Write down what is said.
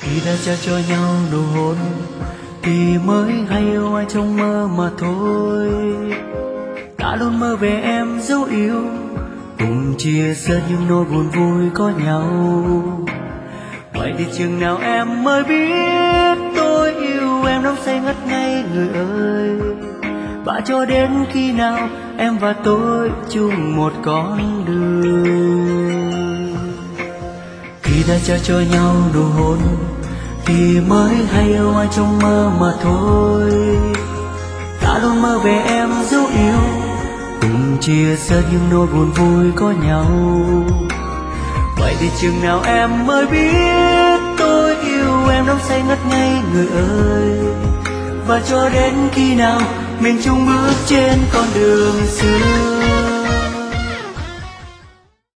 Khi đã trao cho nhau nụ hôn thì mới hay yêu ai trong mơ mà thôi. Ta luôn mơ về em dấu yêu, cùng chia sẻ những nỗi buồn vui có nhau. Vậy thì chừng nào em mới biết tôi yêu em đắm say ngất ngây người ơi. Và cho đến khi nào em và tôi chung một con đường. Khi đã trao cho nhau nụ hôn thì mới hay yêu ai trong mơ mà thôi. Ta luôn mơ về em dấu yêu, cùng chia sẻ những nỗi buồn vui có nhau. Vậy thì chừng nào em mới biết tôi yêu em đắm say ngất ngây người ơi. Và cho đến khi nào mình chung bước trên con đường xưa.